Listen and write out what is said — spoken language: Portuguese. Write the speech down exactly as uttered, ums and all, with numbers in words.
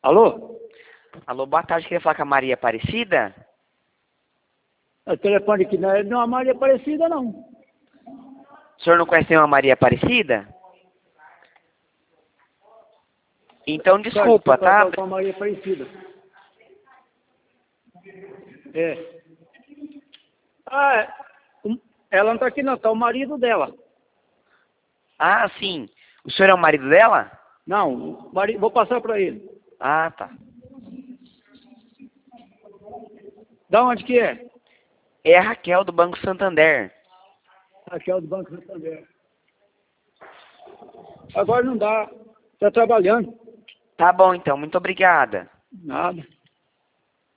Alô? Alô, boa tarde, queria falar com a Maria Aparecida? O telefone aqui não é não é uma Maria Aparecida, não. O senhor não conhece nenhuma Maria Aparecida? Então, desculpa, tá? Com a Maria Aparecida. É. Ah, é. Ela não tá aqui não, tá o marido dela. Ah, sim. O senhor é o marido dela? Não, o marido, vou passar para ele. Ah, tá. Da onde que é? É a Raquel do Banco Santander. Aqui é o do Banco Santander. Agora não dá, tá trabalhando. Tá bom, então. Muito obrigada. Nada.